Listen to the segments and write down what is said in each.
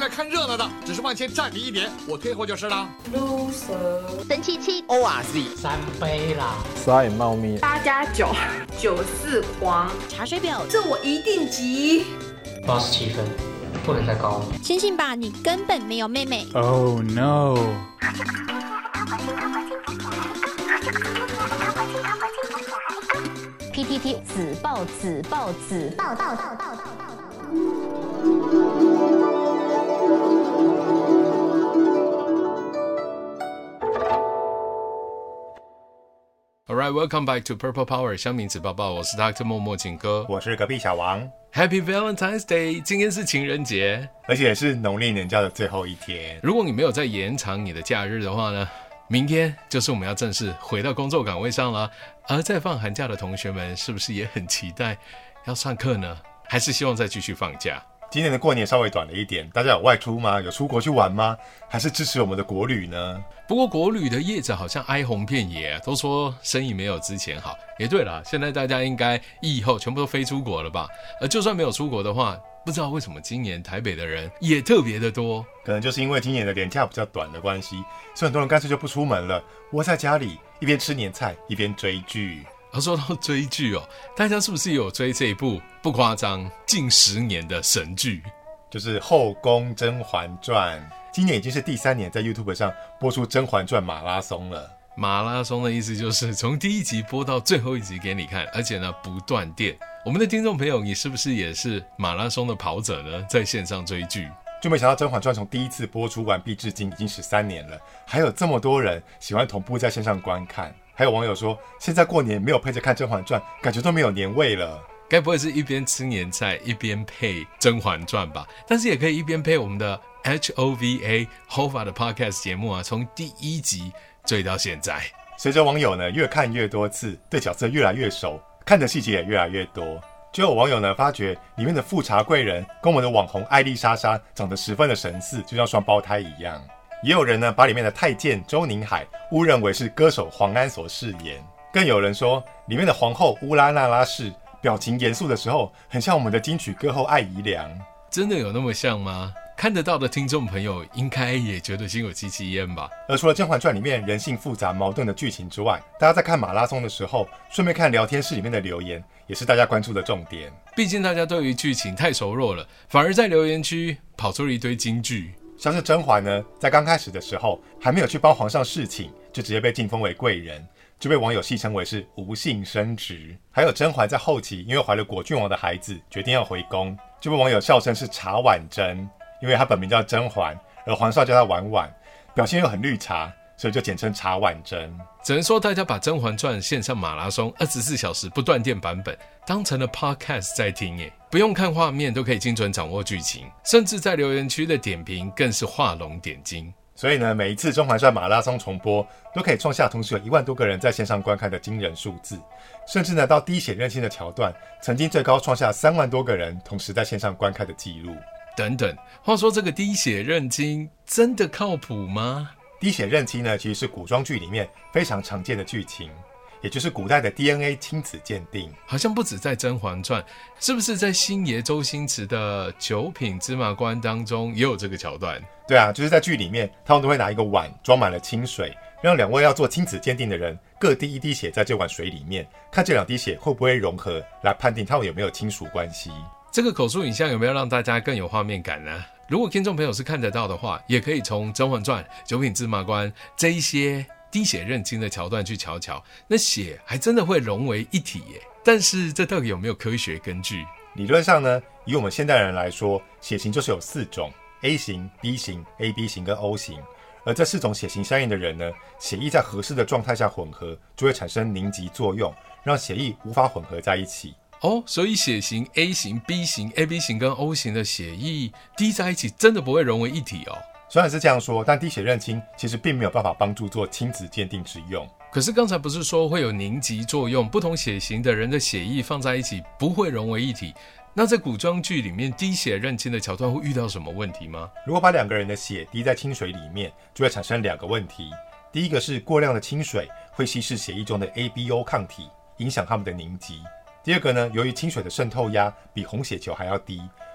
来看热闹的，只是往前站你一点，我退后就是了。 loser， 神奇七 ORZ 3杯啦 ，8猫咪 8+9，94狂， 查水表， 这我一定急。 87分，不能再高了。 相信吧，你根本没有妹妹。 ，Oh no！ PTT 子爆子爆子爆爆爆爆爆爆。 Alright, welcome back to Purple Power 香茗子抱抱，我是 Dr. 默默景哥， 我是隔壁小王。 Happy Valentine's Day， 今天是情人节， 而且是农历年假的最后一天。 如果你没有再延长你的假日的话呢，明天就是我们要正式回到工作岗位上了。而在放寒假的同学们是不是也很期待要上课呢？还是希望再继续放假？ 今年的过年稍微短了一点，大家有外出吗？有出国去玩吗？还是支持我们的国旅呢？ 不过国旅的业者好像哀鸿遍野，都说生意没有之前好。也对了，现在大家应该疫后全部都飞出国了吧？而就算没有出国的话，不知道为什么今年台北的人也特别的多， 可能就是因为今年的连假比较短的关系，所以很多人干脆就不出门了，窝在家里一边吃年菜一边追剧。 而说到追剧哦，大家是不是也有追这一部不夸张近10年的神剧？ 就是《后宫甄嬛传》，今年已经是第3年在 YouTube 上播出《甄嬛传》马拉松了。 马拉松的意思就是从第一集播到最后一集给你看，而且呢不断电。我们的听众朋友，你是不是也是马拉松的跑者呢？在线上追剧， 就没想到《甄嬛传》从第一次播出完毕至今已经13年了，还有这么多人喜欢同步在线上观看。还有网友说，现在过年没有配着看《甄嬛传》，感觉都没有年味了。 该不会是一边吃年菜一边配《甄嬛传》吧？但是也可以一边配我们的 HOVA 的 Podcast 节目啊，从第一集追到现在。 随着网友呢越看越多次，对角色越来越熟，看的细节也越来越多。就有网友呢发觉里面的富察贵人跟我们的网红艾丽莎莎长得十分的神似，就像双胞胎一样。也有人呢把里面的太监周宁海误认为是歌手黄安所饰演，更有人说里面的皇后乌拉那拉氏表情严肃的时候很像我们的金曲歌后艾怡良。 真的有那么像吗？看得到的听众朋友应该也觉得心有戚戚焉吧。 而除了《甄嬛传》里面人性复杂矛盾的剧情之外，大家在看马拉松的时候顺便看聊天室里面的留言，也是大家关注的重点。 毕竟大家对于剧情太熟络了，反而在留言区跑出了一堆金句。 像是甄嬛呢，在刚开始的时候还没有去帮皇上侍寝，就直接被晋封为贵人，就被网友戏称为是无性生殖。还有甄嬛在后期因为怀了果郡王的孩子，决定要回宫，就被网友笑称是茶碗蒸，因为她本名叫甄嬛，而皇上叫她婉婉，表现又很绿茶，所以就简称茶碗蒸。 只能说大家把《甄嬛传》线上马拉松24小时不断电版本当成了 podcast 在听耶，不用看画面都可以精准掌握剧情，甚至在留言区的点评更是画龙点睛。 所以呢，每一次《甄嬛传》马拉松重播都可以创下同时有1万多个人在线上观看的惊人数字，甚至呢到滴血认亲的桥段，曾经最高创下3万多个人同时在线上观看的记录。 等等，话说这个滴血认亲真的靠谱吗？ 滴血认亲呢，其实是古装剧里面非常常见的剧情，也就是古代的 DNA 亲子鉴定。 好像不止在《甄嬛传》，是不是在星爷周星驰的《九品芝麻官》当中也有这个桥段？ 对啊，就是在剧里面，他们都会拿一个碗装满了清水，让2位要做亲子鉴定的人各滴1滴血在这碗水里面，看这2滴血会不会融合，来判定他们有没有亲属关系。 这个口述影像有没有让大家更有画面感呢？如果听众朋友是看得到的话，也可以从《甄嬛传》《九品芝麻官》这一些滴血认亲的桥段去瞧瞧，那血还真的会融为一体耶。但是这到底有没有科学根据？ 理论上呢，以我们现代人来说，血型就是有4种 A 型、B 型、AB 型跟 O 型，而这4种血型相应的人呢，血液在合适的状态下混合，就会产生凝集作用，让血液无法混合在一起。 哦，所以血型 A 型、B 型、AB 型跟 O 型的血液滴在一起，真的不会融为一体哦。 虽然是这样说，但滴血认亲其实并没有办法帮助做亲子鉴定之用。 可是刚才不是说会有凝集作用，不同血型的人的血液放在一起不会融为一体？那在古装剧里面滴血认亲的桥段会遇到什么问题吗？ 如果把2个人的血滴在清水里面，就会产生2个问题。第一个是过量的清水会稀释血液中的 ABO 抗体，影响它们的凝集。第二个呢，由于清水的渗透压比红血球还要低，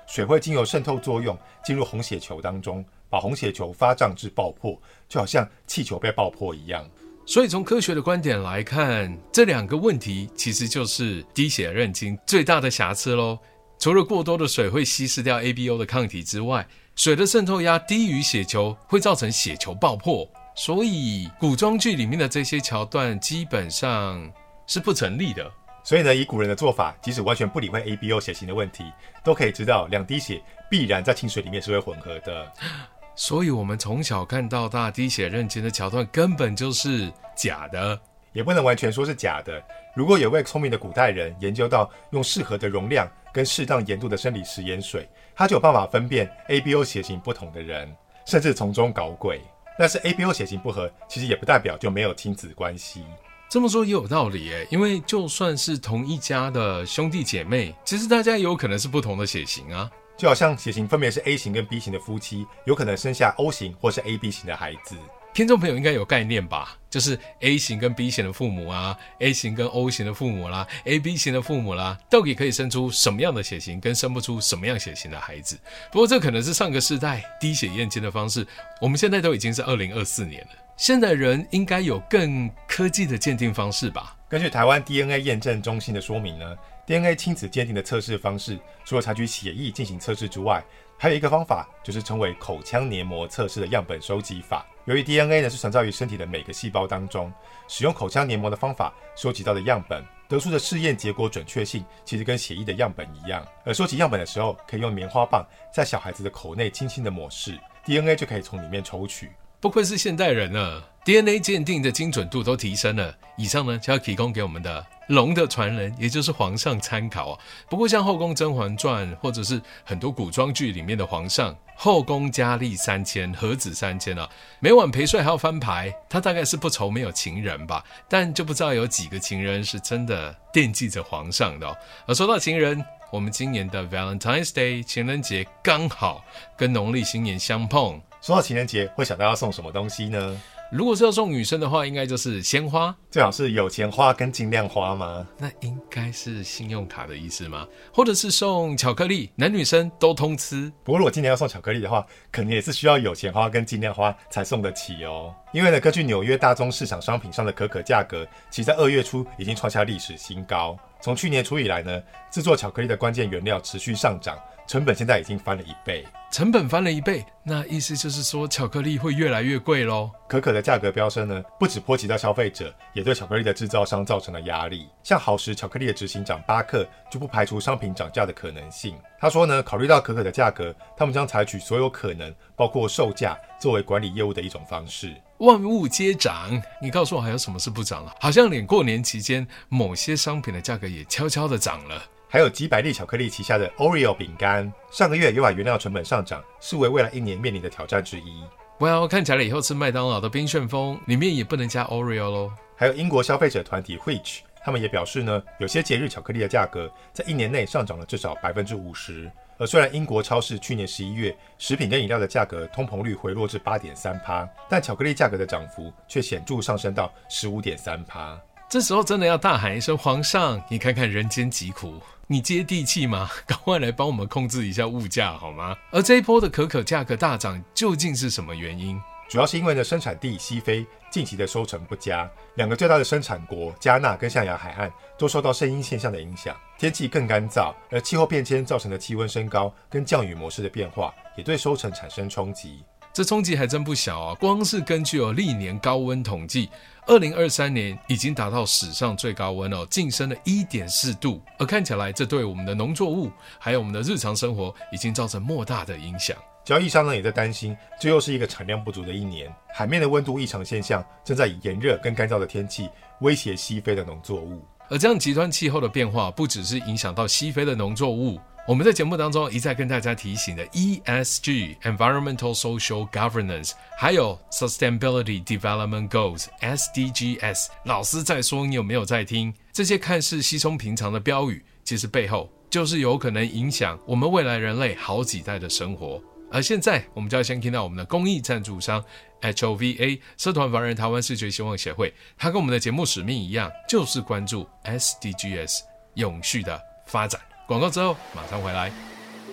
水会经由渗透作用进入红血球当中，把红血球发胀至爆破，就好像气球被爆破一样。 所以从科学的观点来看，这两个问题其实就是滴血认亲最大的瑕疵咯。除了过多的水会稀释掉 ABO 的抗体之外，水的渗透压低于血球会造成血球爆破，所以古装剧里面的这些桥段基本上是不成立的。 所以呢，以古人的做法，即使完全不理会 ABO 血型的问题，都可以知道2滴血必然在清水里面是会混合的。 所以我们从小看到大滴血认亲的桥段根本就是假的， 也不能完全说是假的。如果有位聪明的古代人研究到用适合的容量跟适当盐度的生理食盐水，他就有办法分辨 ABO 血型不同的人，甚至从中搞鬼。但是 ABO 血型不合，其实也不代表就没有亲子关系。 这么说也有道理耶，因为就算是同一家的兄弟姐妹，其实大家也有可能是不同的血型啊。 就好像血型分别是 A 型跟 B 型的夫妻，有可能生下 O 型或是 AB 型的孩子。 听众朋友应该有概念吧，就是 A 型跟 B 型的父母啊， A 型跟 O 型的父母啦， AB 型的父母啦，到底可以生出什么样的血型，跟生不出什么样血型的孩子。不过这可能是上个世代滴血验亲的方式，我们现在都已经是2024年了，现代人应该有更科技的鉴定方式吧。 根据台湾 DNA 验证中心的说明呢， DNA 亲子鉴定的测试方式，除了采取血液进行测试之外，还有一个方法，就是称为口腔黏膜测试的样本收集法。由于 DNA 呢是存在于身体的每个细胞当中，使用口腔黏膜的方法收集到的样本，得出的试验结果准确性其实跟血液的样本一样。而收集样本的时候，可以用棉花棒在小孩子的口内轻轻的抹拭， DNA 就可以从里面抽取。 不愧是现代人了， DNA 鉴定的精准度都提升了。以上呢就要提供给我们的龙的传人，也就是皇上参考啊。不过像后宫甄嬛传或者是很多古装剧里面的皇上，后宫佳丽3000，何止3000啊，每晚陪睡还要翻牌，他大概是不愁没有情人吧，但就不知道有几个情人是真的惦记着皇上的哦。而说到情人，我们今年的 Valentine's Day 情人节刚好跟农历新年相碰。 说到情人节，会想到要送什么东西呢？ 如果是要送女生的话，应该就是鲜花， 最好是有钱花跟尽量花吗？ 那应该是信用卡的意思吗？或者是送巧克力，男女生都通吃。 不过如果今年要送巧克力的话，可能也是需要有钱花跟尽量花才送得起哦。因为呢，根据纽约大宗市场商品上的可可价格，其实在2月初已经创下历史新高。从去年初以来呢，制作巧克力的关键原料持续上涨，成本现在已经翻了1倍。 成本翻了1倍，那意思就是说巧克力会越来越贵咯。 可可的价格飙升呢，不只波及到消费者，也对巧克力的制造商造成了压力。像好时巧克力的执行长巴克就不排除商品涨价的可能性。他说呢，考虑到可可的价格，他们将采取所有可能，包括售价，作为管理业务的一种方式。 万物皆涨，你告诉我还有什么是不涨了？好像连过年期间某些商品的价格也悄悄的涨了。 还有吉百利巧克力旗下的 Oreo 饼干，上个月也把原料成本上涨视为未来1年面临的挑战之一。 Well， 看起来以后吃麦当劳的冰旋风里面也不能加 Oreo 咯。 还有英国消费者团体 Which， 他们也表示呢，有些节日巧克力的价格在1年内上涨了至少 50%。而虽然英国超市去年11月食品跟饮料的价格通膨率回落至 8.3%， 但巧克力价格的涨幅却显著上升到 15.3%。 这时候真的要大喊一声皇上，你看看人间疾苦，你接地气吗？赶快来帮我们控制一下物价好吗？而这一波的可可价格大涨究竟是什么原因？ 主要是因为呢，生产地西非近期的收成不佳，2个最大的生产国加纳跟象牙海岸都受到圣婴现象的影响，天气更干燥，而气候变迁造成的气温升高跟降雨模式的变化，也对收成产生冲击。 这冲击还真不小啊！光是根据历年高温统计，2023年已经达到史上最高温晋升了 1.4 度，而看起来这对我们的农作物还有我们的日常生活已经造成莫大的影响。 交易商呢也在担心，这又是一个产量不足的1年，海面的温度异常现象正在以炎热跟干燥的天气威胁西非的农作物。 而这样极端气候的变化不只是影响到西非的农作物，我们在节目当中一再跟大家提醒的 ESG Environmental Social Governance 还有 Sustainability Development Goals SDGs， 老师在说，你有没有在听？这些看似稀松平常的标语，其实背后就是有可能影响我们未来人类好几代的生活。而现在我们就要先听到我们的公益赞助商 HOVA 社团法人台湾视觉希望协会，它跟我们的节目使命一样，就是关注 SDGs 永续的发展。广告之后马上回来。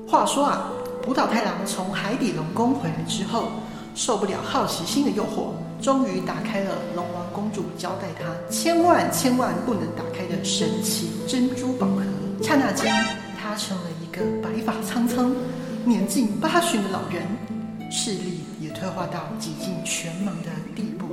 话说啊，浦岛太郎从海底龙宫回来之后，受不了好奇心的诱惑，终于打开了龙王公主交代他千万不能打开的神奇珍珠宝盒。刹那间，他成了一个白发苍苍、年近80的老人，视力也退化到几近全盲的地步。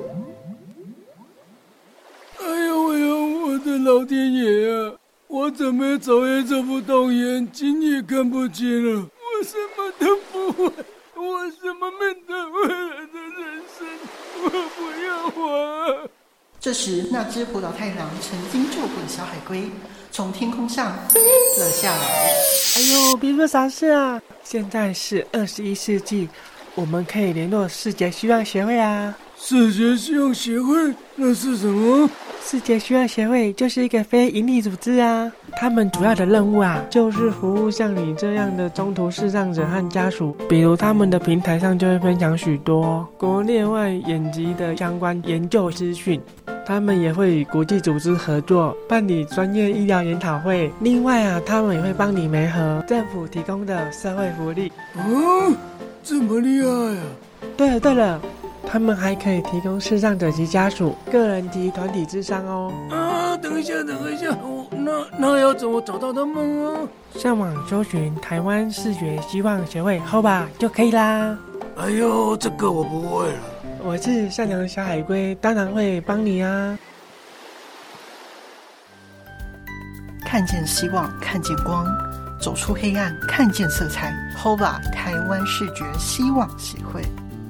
哎呦，我的老天爷啊！我怎么走也走不动，眼睛也看不见了，我什么都不会，我什么面对未来的人生，我不要活。 这时，那只浦岛太郎曾经救过的小海龟从天空上飞了下来。 哎呦，别说傻事啊！现在是21世纪，我们可以联络世界希望协会啊。 世界希望协会？那是什么？ 世界希望协会就是一个非营利组织啊，他们主要的任务啊，就是服务像你这样的中途视障者和家属。比如他们的平台上就会分享许多国内外眼疾的相关研究资讯，他们也会与国际组织合作办理专业医疗研讨会。另外啊，他们也会帮你媒合政府提供的社会福利。 哦，这么厉害啊！ 对了，他们还可以提供视障者及家属个人及团体咨商哦。 啊，等一下，那要怎么找到他们啊？ 上网搜寻台湾视觉希望协会HOBA就可以啦。 哎呦，这个我不会了。 我是善良的小海龟，当然会帮你啊。 看见希望，看见光，走出黑暗，看见色彩。HOBA 台湾视觉希望协会。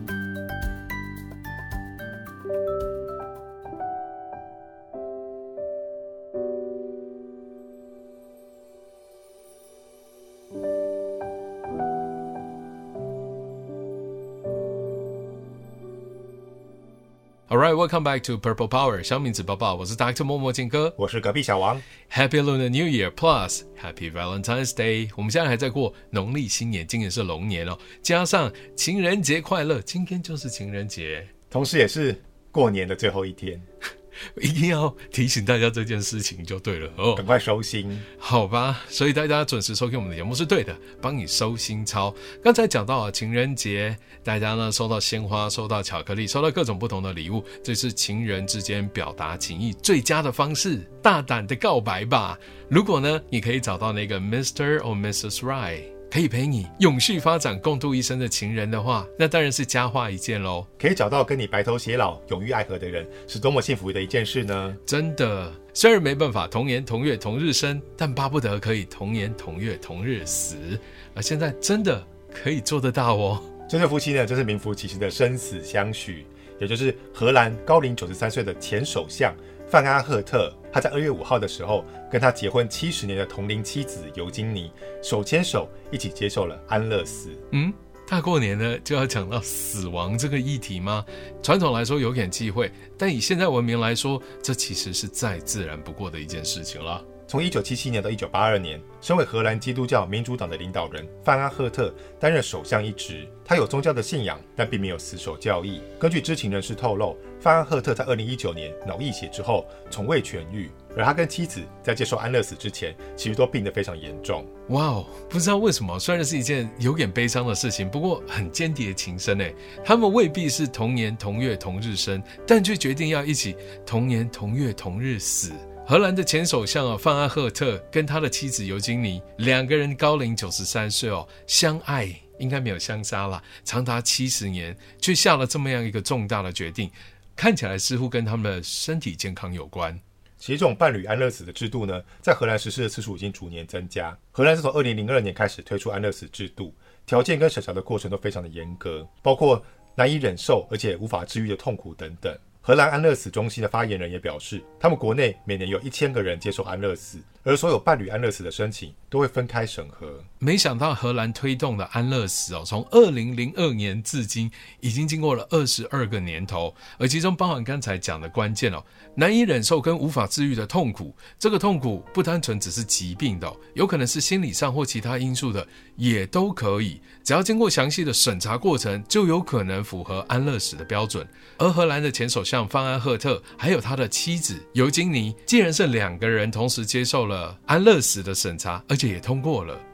Alright, welcome back to Purple Power 小敏子宝宝，我是 Dr. 默默静哥， 我是隔壁小王。 Happy Lunar New Year Plus Happy Valentine's Day。 我们现在还在过农历新年，今年是龙年哦，加上情人节快乐，今天就是情人节， 同时也是过年的最后一天。 一定要提醒大家这件事情就对了哦， 赶快收心， 好吧？所以大家准时收听我们的节目是对的，帮你收心操。刚才讲到啊，情人节，大家呢收到鲜花，收到巧克力，收到各种不同的礼物，这是情人之间表达情谊最佳的方式，大胆的告白吧。如果呢，你可以找到那个 Mr. or Mrs. Right，可以陪你永续发展共度一生的情人的话，那当然是佳话一件咯。 可以找到跟你白头偕老永浴爱河的人，是多么幸福的一件事呢？ 真的，虽然没办法同年同月同日生，但巴不得可以同年同月同日死，而现在真的可以做得到哦。 这对夫妻呢，就是名副其实的生死相许，也就是荷兰高龄93岁的前首相范阿赫特，他在2月5号的时候，跟他结婚70年的同龄妻子尤金妮手牵手一起接受了安乐死。 大过年呢就要讲到死亡这个议题吗？传统来说有点忌讳，但以现在文明来说，这其实是再自然不过的一件事情了。 从1977年到1982年，身为荷兰基督教民主党的领导人范阿赫特担任首相一职。他有宗教的信仰，但并没有死守教义。根据知情人士透露，范阿赫特在2019年脑溢血之后从未痊愈，而他跟妻子在接受安乐死之前，其实都病得非常严重。 哇哦，不知道为什么，虽然是一件有点悲伤的事情，不过很间谍情深诶。他们未必是同年同月同日生，但却决定要一起同年同月同日死。荷兰的前首相范阿赫特跟他的妻子尤金妮两个人高龄93岁哦，相爱应该没有相杀啦，长达70年，却下了这么样一个重大的决定，看起来似乎跟他们的身体健康有关。 其实这种伴侣安乐死的制度呢，在荷兰实施的次数已经逐年增加。荷兰是从2002年开始推出安乐死制度，条件跟审查的过程都非常的严格，包括难以忍受而且无法治愈的痛苦等等。荷兰安乐死中心的发言人也表示，他们国内每年有1000个人接受安乐死，而所有伴侣安乐死的申请都会分开审核。 没想到荷兰推动的安乐死从2002年至今已经经过了22个年头，而其中包含刚才讲的关键难以忍受跟无法治愈的痛苦。这个痛苦不单纯只是疾病的有可能是心理上或其他因素的，也都可以。只要经过详细的审查过程，就有可能符合安乐死的标准。而荷兰的前首相范阿赫特还有他的妻子尤金妮，既然是2个人同时接受了安乐死的审查，而且也通过了，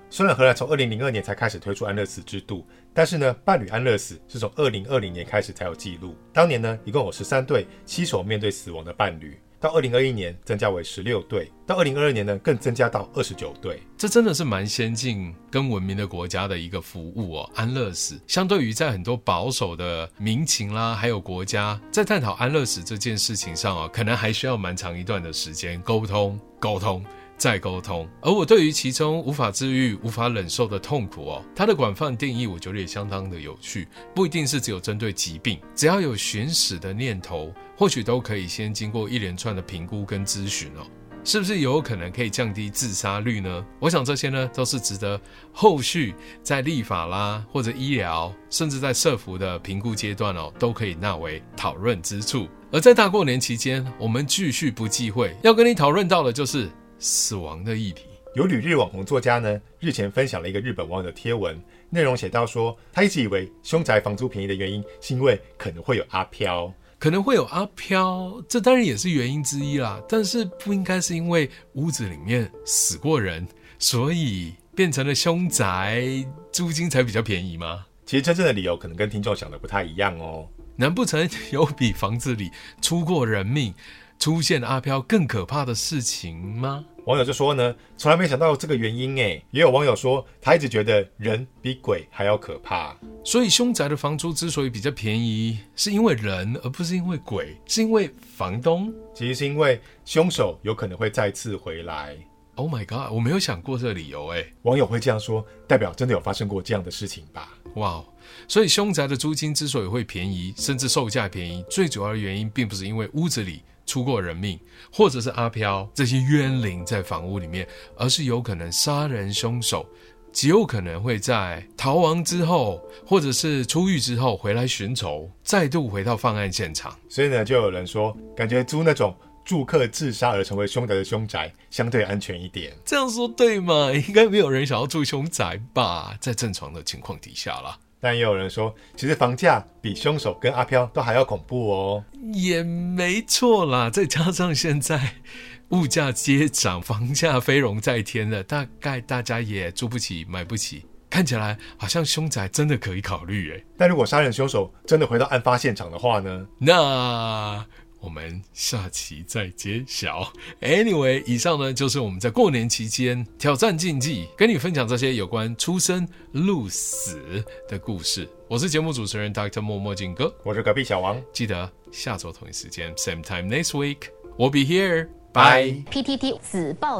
虽然荷兰从2002年才开始推出安乐死制度，但是呢，伴侣安乐死是从2020年开始才有记录。当年呢，一共有13对携手面对死亡的伴侣，到2021年增加为16对，到2022年呢更增加到29对。 这真的是蛮先进跟文明的国家的一个服务哦。安乐死相对于在很多保守的民情啦，还有国家在探讨安乐死这件事情上哦，可能还需要蛮长一段的时间沟通再沟通。而我对于其中无法治愈、无法忍受的痛苦哦，它的广泛定义我觉得也相当的有趣，不一定是只有针对疾病，只要有寻死的念头，或许都可以先经过一连串的评估跟咨询哦。是不是有可能可以降低自杀率呢？我想这些呢都是值得后续在立法啦，或者医疗，甚至在社福的评估阶段哦，都可以纳为讨论之处。而在大过年期间，我们继续不忌讳，要跟你讨论到的就是死亡的议题。 有旅日网红作家呢，日前分享了一个日本网友的贴文，内容写到说，他一直以为凶宅房租便宜的原因是因为可能会有阿飘。 可能会有阿飘，这当然也是原因之一啦，但是不应该是因为屋子里面死过人，所以变成了凶宅，租金才比较便宜吗？ 其实真正的理由可能跟听众想的不太一样哦。 难不成有比房子里出过人命、出现阿飘更可怕的事情吗？ 网友就说呢，从来没想到这个原因耶。也有网友说，他一直觉得人比鬼还要可怕。 所以凶宅的房租之所以比较便宜，是因为人而不是因为鬼，是因为房东。 其实是因为凶手有可能会再次回来。 Oh my god， 我没有想过这个理由耶。 网友会这样说，代表真的有发生过这样的事情吧？ 哇，所以凶宅的租金之所以会便宜，甚至售价便宜，最主要的原因并不是因为屋子里出过人命，或者是阿飘这些冤灵在房屋里面，而是有可能杀人凶手极有可能会在逃亡之后，或者是出狱之后回来寻仇，再度回到犯案现场。 所以呢，就有人说，感觉租那种住客自杀而成为凶宅的凶宅相对安全一点。 这样说对吗？应该没有人想要住凶宅吧，在正常的情况底下啦。 但也有人说，其实房价比凶手跟阿飘都还要恐怖哦。 也没错啦，再加上现在物价接涨，房价飞龙在天了，大概大家也住不起买不起，看起来好像凶宅真的可以考虑耶。 但如果杀人凶手真的回到案发现场的话呢？ 那我们下期再揭晓。Anyway， 以上呢就是我们在过年期间挑战禁忌，跟你分享这些有关出生入死的故事。我是节目主持人 Dr. 默默静哥， 我是隔壁小王。 记得下周同一时间 same time next week we'll be here. Bye. PTT 子报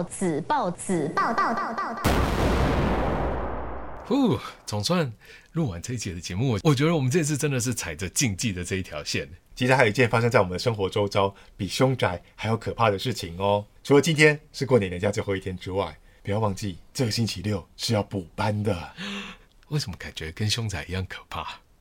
总算录完这一节的节目，我觉得我们这次真的是踩着禁忌的这一条线。 其实还有一件发生在我们的生活周遭比凶宅还要可怕的事情哦。除了今天是过年年假最后一天之外，不要忘记这个星期六是要补班的。 为什么感觉跟凶宅一样可怕？